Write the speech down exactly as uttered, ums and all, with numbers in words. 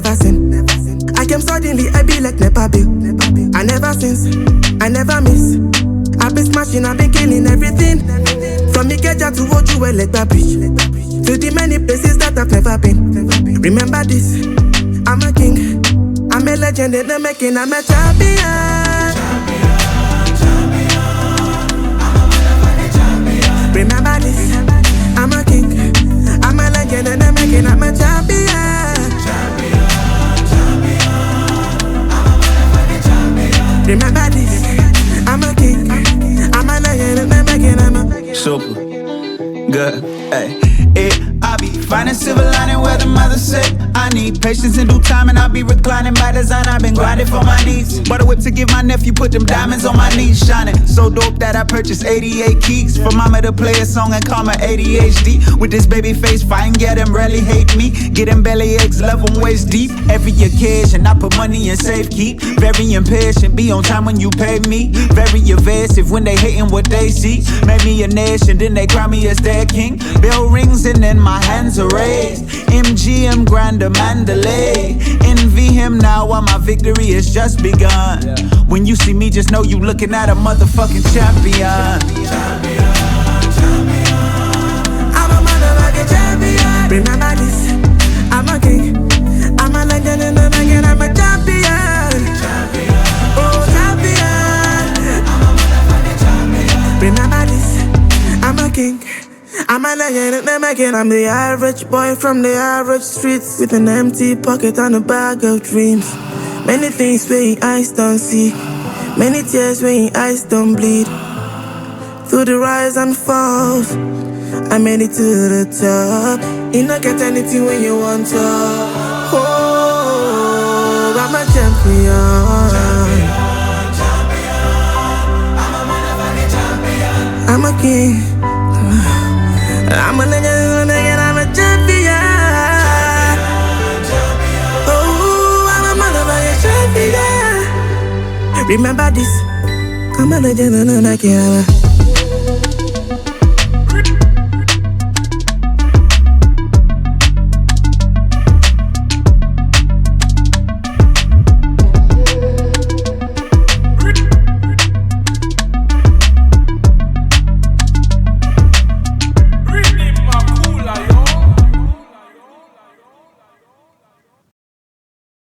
never sin. I came suddenly, I be like Nepa Bill. I never since, I never miss. I been smashing, I been killing everything. From Ikeja to Ojuwe, Legba Bridge, to the many places that I've never been. Remember this, I'm a king, I'm a legend in the making, I'm a champion. Remember this, I'm a king, I'm a legend in the making, I'm a champion. Remember this, I'm a king, I'm a legend in the making, I'm a super good, hey. It, I be finding silver lining where the mother said I need patience in due time, and I be reclining by design. I've been grinding for my needs. Bought a whip to give my nephew, put them diamonds on my knees, shining so dope that I purchased eighty-eight keys for mama to play a song and call my A D H D. With this baby face, fine, yeah, them rarely hate me. Get them belly aches, love them waist deep. Every occasion, I put money in safe keep. Very impatient, be on time when you pay me. Very evasive when they hating what they see. Made me a nation, then they crown me as their king. Bell rings and then my hands are raised. M G M Grander Mandalay. Envy him now while my victory has just begun. When you see me, just know you looking at a motherfucking champion. I'm a motherfucking champion. Remember this, I'm a king, I'm a legend in the making, I'm a champion. Oh, champion. Remember this, I'm a king, I'm a legend in the making. I'm the average boy from the average streets, with an empty pocket and a bag of dreams. Many things where your eyes don't see, many tears where your eyes don't bleed. Through the rise and falls, I made it to the top. You not get anything when you want to. Oh, I'm a champion. I'm a king, I'm a legend, and I'm a champion. Oh, I'm a motherfucking champion. Remember this, I'm a legend and I'm a king.